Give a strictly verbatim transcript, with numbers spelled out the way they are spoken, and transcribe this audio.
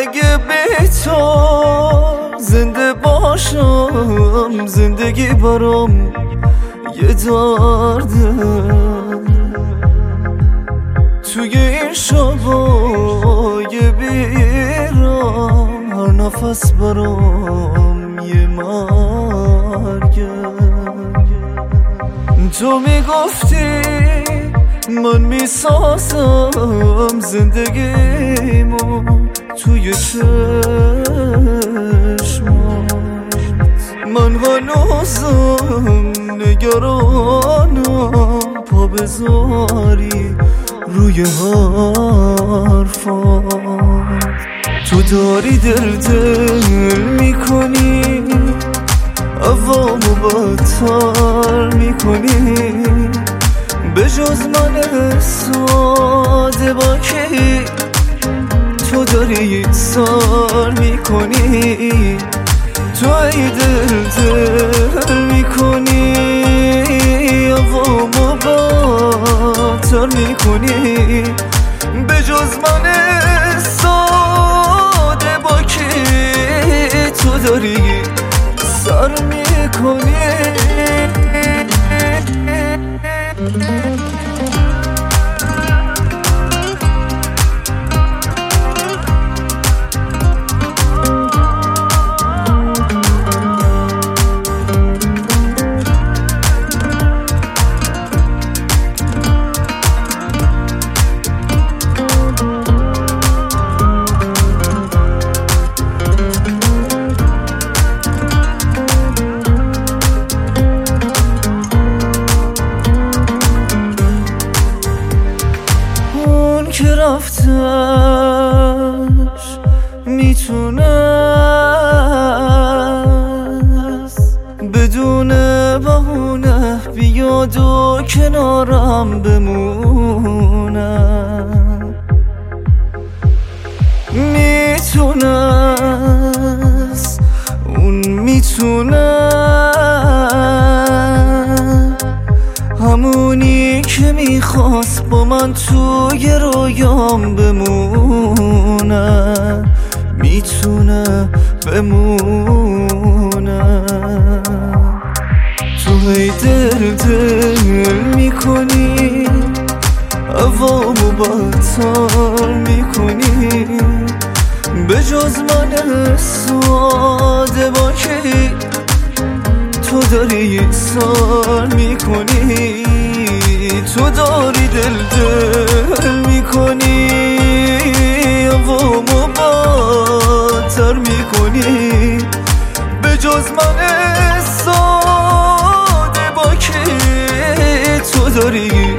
اگه به تو زنده باشم زندگی برام یه درده، توی این شبای بیرام هر نفس برام یه مرگه. تو میگفتی من میسازم زندگیمو توی چشمات، من هنوزم نگرانم پا بذاری روی حرفات. تو داری دل دل میکنی، عوامو بدتر میکنی، به جز من ساده با کی تو داری سر میکنی. تو ای دل دل میکنی، عوامو بدتر میکنی، به جز من ساده با کی تو داری سر میکنی. که رفتش میتونست بدون بهونه بیاد و کنارم بمونه، میتونست اون میتونه همونی که میخواست با من توی رویام بمونه، میتونه بمونه. تو هی دل دل میکنی، عوامو بدتر میکنی، به جز من ساده با کی تو داری سر میکنی. تو داری دل دل میکنی، عوامو بدتر میکنی، به جز من ساده با کی تو داری